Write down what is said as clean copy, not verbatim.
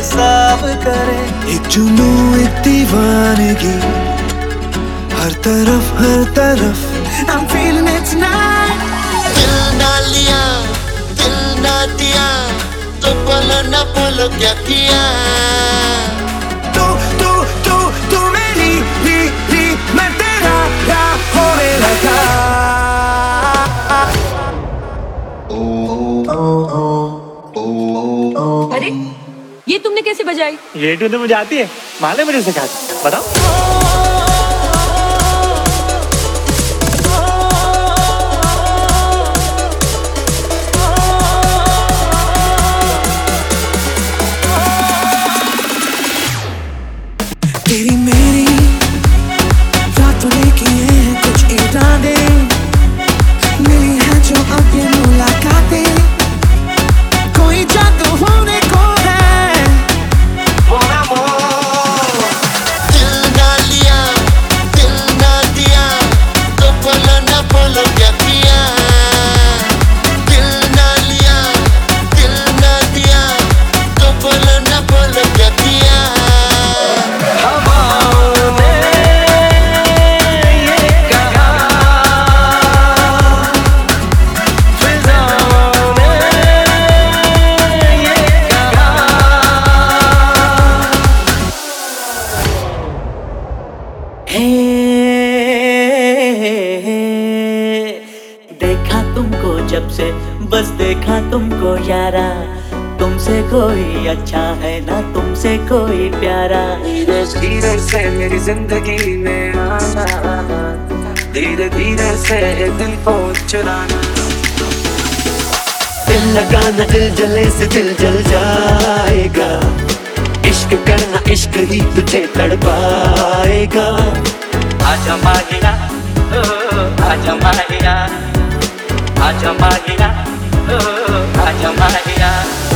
हिसाब करे। एक जुनू एक दीवानगी हर तरफ I'm feeling it tonight। दिल ना लिया, दिल ना दिया, तो बोलो ना बोलो क्या किया। तू मेरी मैं तेरा होने लगा। अरे ये तुमने कैसे बजाई? ये टूने मुझे आती है, माले मुझे सिखा दी। बताओ। तेरी मेरी रातों ने किए हैं कुछ इरादे, मिली है जो अब ये मुलाकातें, कोई जादू होने को है। दिल ना लिया, दिल ना दिया, तो बोलो ना बोलो क्या किया। दिल ना लिया, दिल ना दिया, तो बोलो ना बोलो क्या किया। देखा तुमको जब से, बस देखा तुमको यारा, तुमसे कोई अच्छा है ना तुमसे कोई प्यारा। धीरे धीरे से मेरी जिंदगी में आना, धीरे धीरे से दिल को चुराना। दिल लगाना दिल जले से दिल जल जाएगा, इश्क करना इश्क ही तुझे तड़पाएगा। आजा माहिया, आजा माहिया, आजा माहिया, आजा माहिया।